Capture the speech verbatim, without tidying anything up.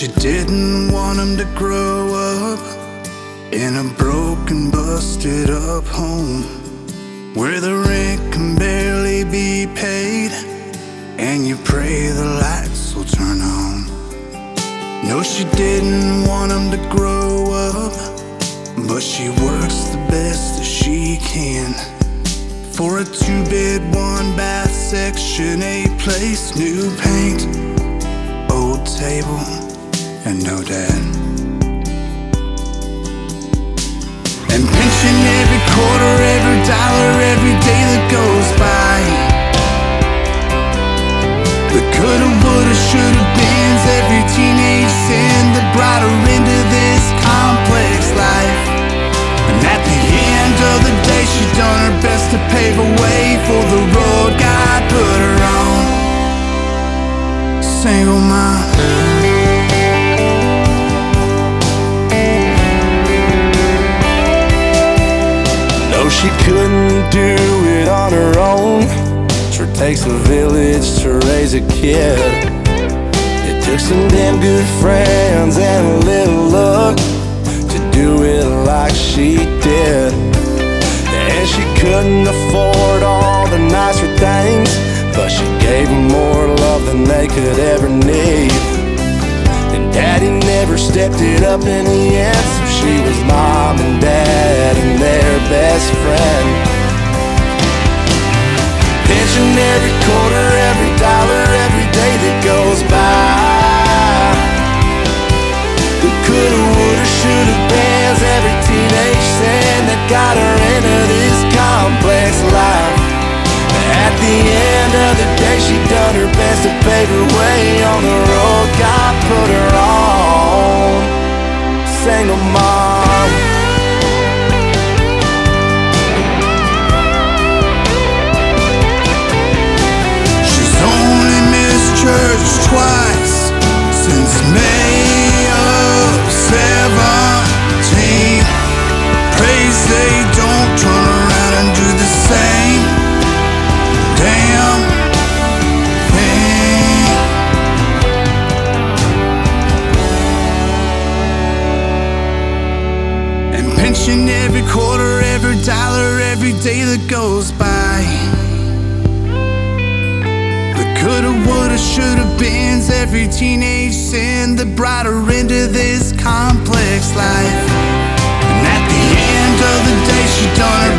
she didn't want him to grow up in a broken, busted up home where the rent can barely be paid and you pray the lights will turn on. No, she didn't want him to grow up, but she works the best that she can for a two-bed, one-bath, Section eight place, new paint, old table, and no dad. And pinching every quarter, every dollar, every day that goes by. The coulda, woulda, shoulda beens, every teenage sin that brought her into this complex life. And at the end of the day, she done her best to pave a way for the road God put her on. Single mom. She couldn't do it on her own. Sure takes a village to raise a kid. It took some damn good friends and a little luck to do it like she did. And she couldn't afford all the nicer things, but she gave them more love than they could ever need. And Daddy never stepped it up in the end, so she was Mom and Dad and their best friend. Pinching every quarter, every dollar, every day that goes by. The coulda, woulda, shoulda beens, every teenage sin that got her into this complex life. At the end of the day, she done her best to pave her way on the road God put her on. Single mom. She's only missed church twice since May of seventeen. Praise they don't turn around and do the same damn thing. And pinching every quarter, every dollar, every day that goes by. The coulda, woulda, shoulda beens, every teenage sin that brought her into this complex life. And at the end of the day, she done her